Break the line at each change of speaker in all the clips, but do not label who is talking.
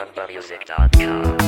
ZambaMusic.com.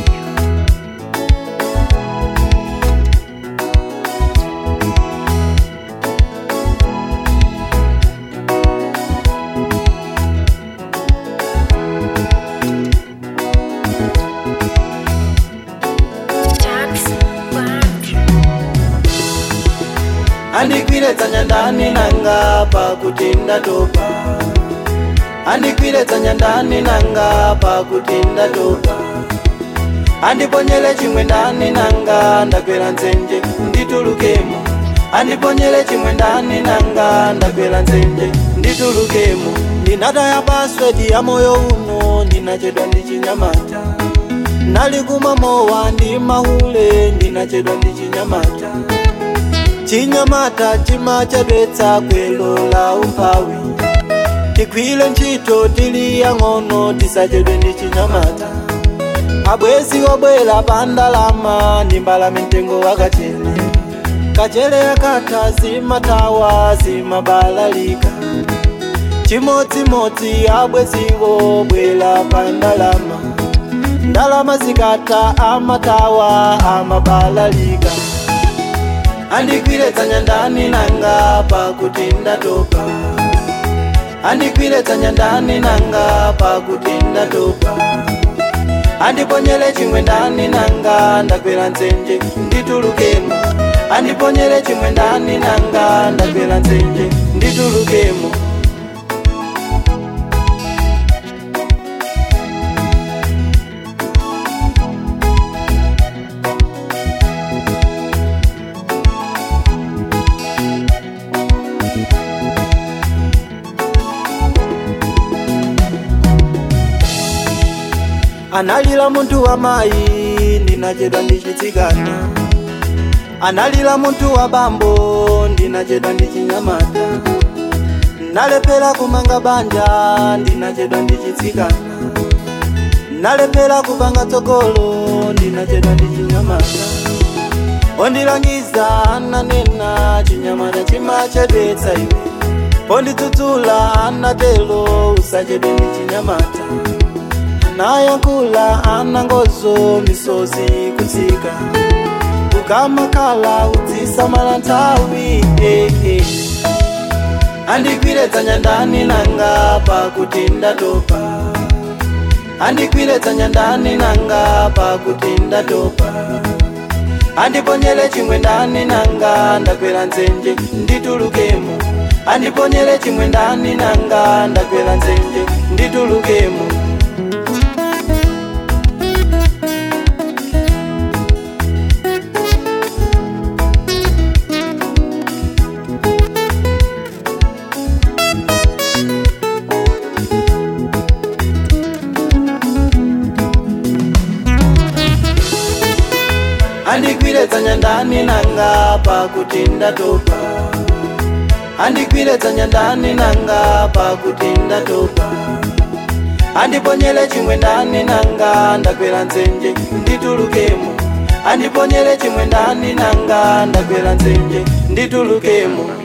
Andikwireta nyandani nanga pakutinda topa. Andikwireta nyandani nanga pakutinda topa. Andiponyele chimwe ndani nanga ndakwera nzenje nditulukemo. Andiponyele chimwe ndani nanga ndakwera nzenje nditulukemo. Ndinataya password ya moyo uno ndinachedwa ndichinyamata. Nalikuma mowa ndi mahule ndinachedwa ndichinyamata. Chinyamata chimachadwetsa kwelola umpawi. Tikwile ntchito tili yang'ono tisachedwe ndi chinyamata. Abwezi obwela pandalama ndi mbalame mtengo wa kachele. Kachele yakatha zimatawa zimabalalika. Chimodzimodzi abweziwo bwela pandalama. Ndalama zikatha amatawa amabalalika. Andikwireta nyandani nanga pakutinda topa. Andikwireta nyandani nanga pakutinda topa. Andiponyele chimwe ndani nanga ndakwera nzenje nditulukemo. Andiponyele chimwe ndani nanga ndakwera nzenje nditulukemo. Analila muntu wa mai ndinachedwa ndichitsikana. Analila muntu wa bambo ndinachedwa ndichinyamata. Nalepera kumanga banja ndinachedwa ndichitsikana. Nalepera kupanga tsogolo ndinachedwa ndichinyamata. Ondilangiza ananena chinyamata chimachedwetsa iwe. Ponditutsula anatelo usachedwe ndichinyamata. Nayankula anangozo misozi kutsika. Ukamakala udzisamala nthawi. Andikwireta nyandani nanga pakutinda topa. Andikwireta nyandani nanga pakutinda topa. Andiponyele chimwe ndani nanga ndakwera nzenje nditulukemo. Andiponyele chimwe ndani nanga ndakwera nzenje nditulukemo. Andikwireta nyandani nanga pakutinda topa. Andikwireta nyandani nanga pakutinda topa. Andiponyele chimwe ndani nanga ndakwera nzenje nditulukemo. Andiponyele chimwe ndani nanga ndakwera nzenje nditulukemo.